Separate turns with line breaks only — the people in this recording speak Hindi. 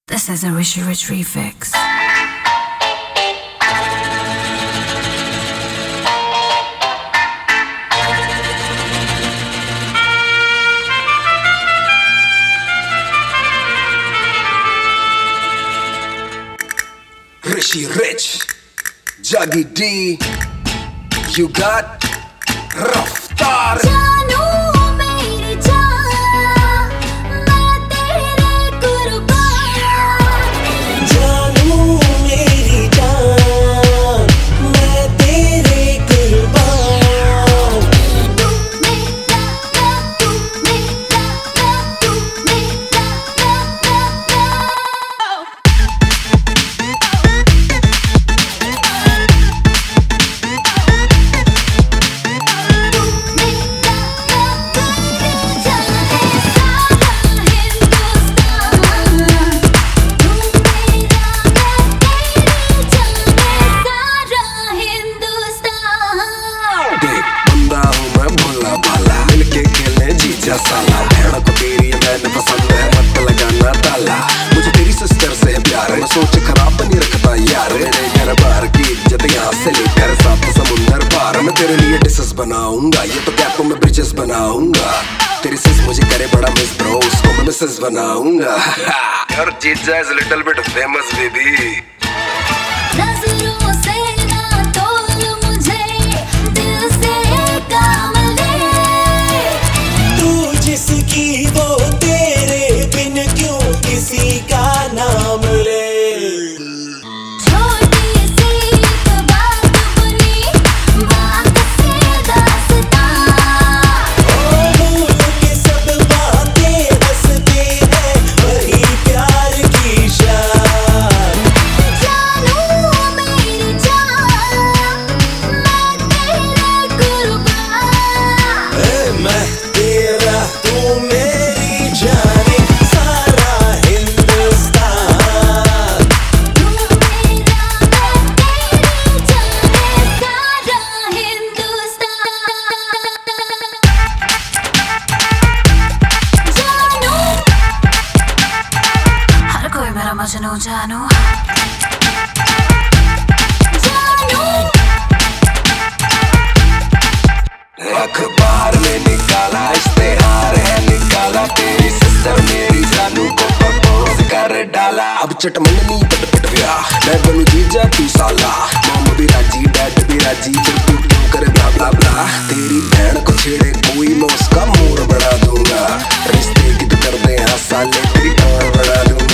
This is a Rishi Rich refix.
Rishi Rich, Jaggy D, you got Raftaar. साला भेड़ को तेरी मैंने पसंद है, मत लगाना ताला। मुझे तेरी सिस्टर से है प्यार, मैं सोच खराब नहीं रखता यार। मेरे घर बार की इज्जत यहाँ से लेकर सात समुंदर पार। मैं तेरे लिए डिशेस बनाऊंगा, ये तो कैपों में ब्रिजेस बनाऊंगा। तेरी सिस मुझे करे बड़ा मिस ब्रो, उसको मैं मिसेस बनाऊंगा। Your जीजा is little bit famous baby।
जिसकी वो तेरे बिन क्यों किसी का नाम ले।
छोटी सी बात बनी बात से दास्तां। भूल के सब बातें हंसते हैं, वही प्यार की शान। जानू मेरी जान, मैं तेरे कुर्बान। मैं तेरा तू मेरी जाने, सारा हिंदुस्तान। तू मेरा मैं तेरी जाने, सारा हिंदुस्तान। जानू
हर कोई मेरा मजनू जानू।
अखबार में निकाला इश्तेहार है, निकाला तेरी सिस्टर मेरी जानू को प्रपोज कर डाला। अब चटमंगनी पट गया, मैं बनू जीजा तू साला। मॉम भी राजी डैड भी राजी, फिर तू क्यों करे ब्ला ब्ला ब्ला। तेरी बहन को छेड़े कोई, मैं उसका मूड बढ़ा दूंगा। रिश्ते की तो कर दे हाँ साले, तेरी टांग बढ़ा दूंगा।